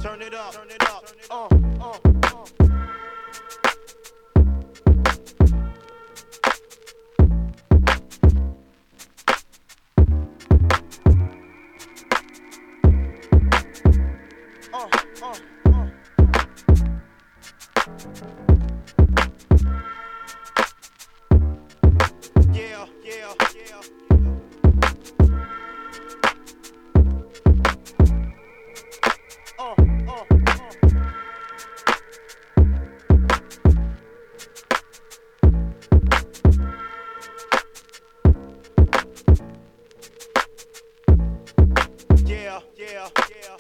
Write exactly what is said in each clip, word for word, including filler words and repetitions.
Turn it up, turn it up, uh, uh, uh. Uh, uh, uh. Yeah, yeah, yeah. Uh, uh, uh. Yeah, yeah, yeah.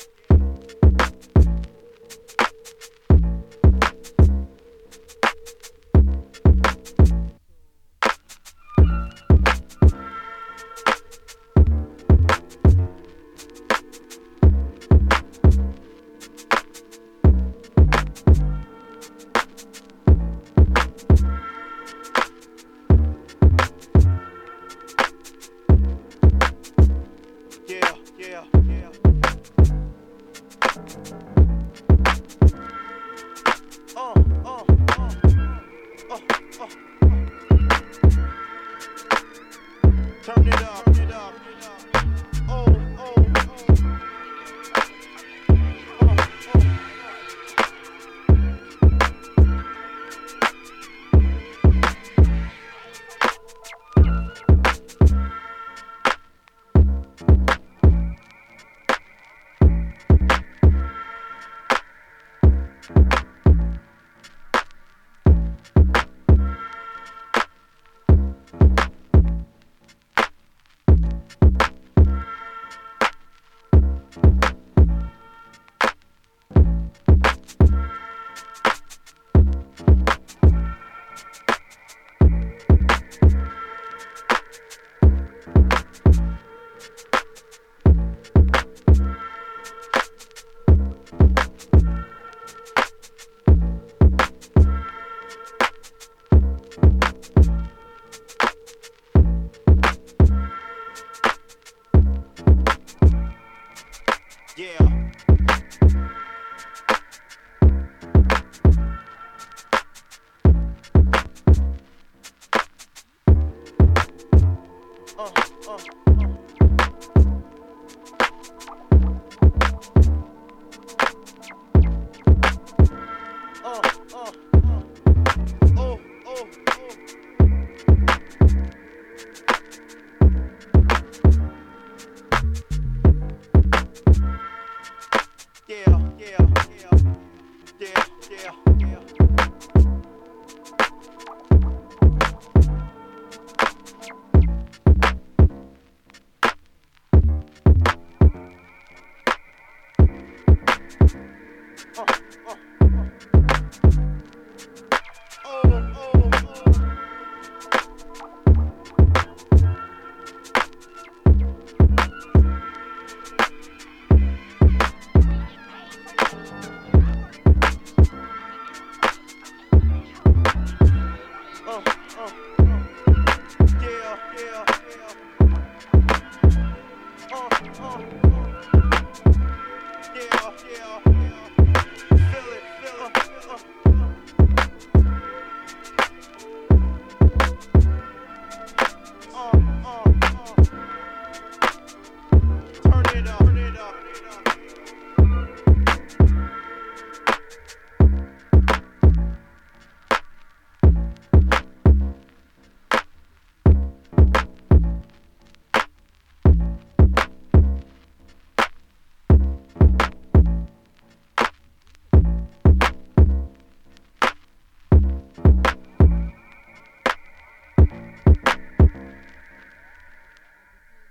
Yeah, yeah, yeah. Uh, uh, uh, uh, uh. Turn it up, turn it up. Oh, oh, oh. Uh, uh. Yeah. Uh, uh, uh. Uh, uh, uh. Oh, oh, oh. Yeah, yeah, yeah. Yeah, yeah.